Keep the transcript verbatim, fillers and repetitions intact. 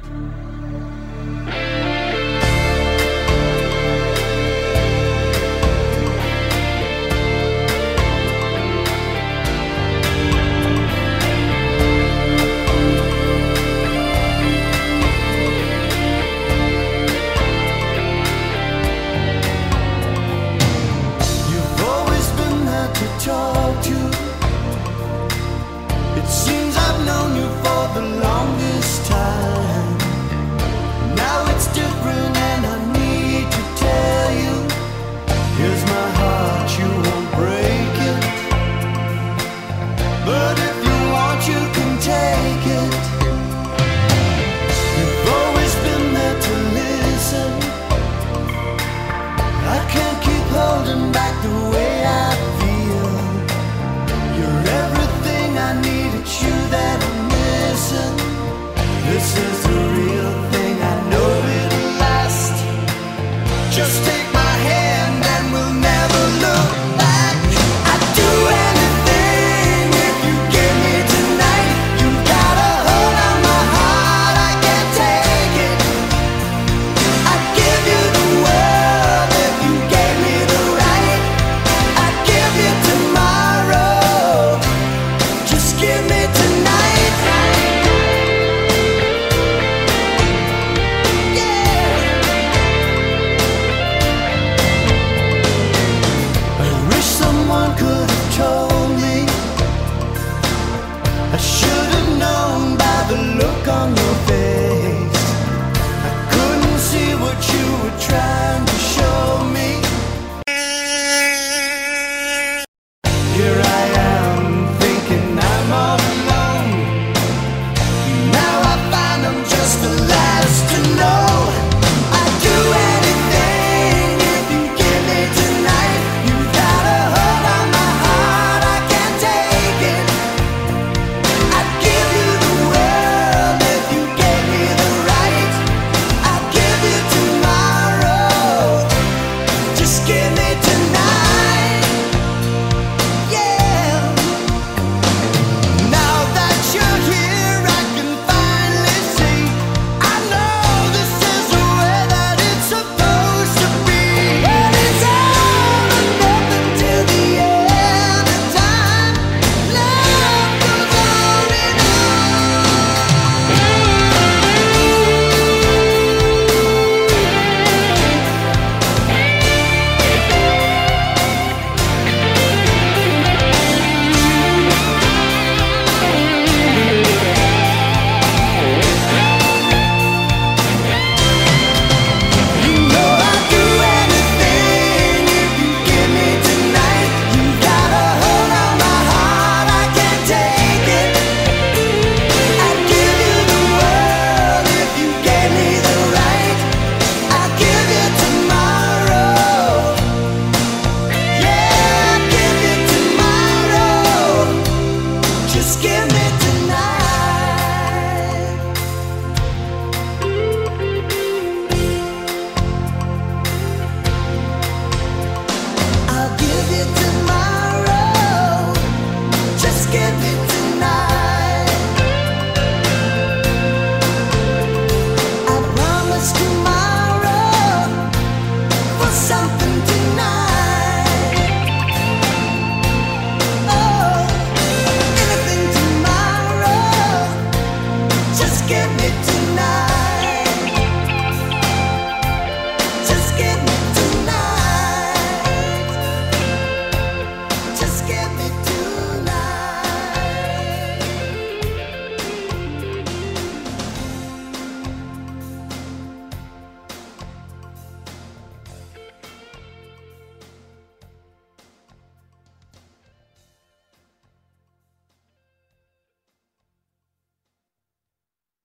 Talk to. It seems I've known you for the longest time. Now it's different and I need to tell you. Here's my heart, you won't break it. But if you want, you can take it. You've always been there to listen. I can't keep holding back the way I feel. You're everything I need, it's you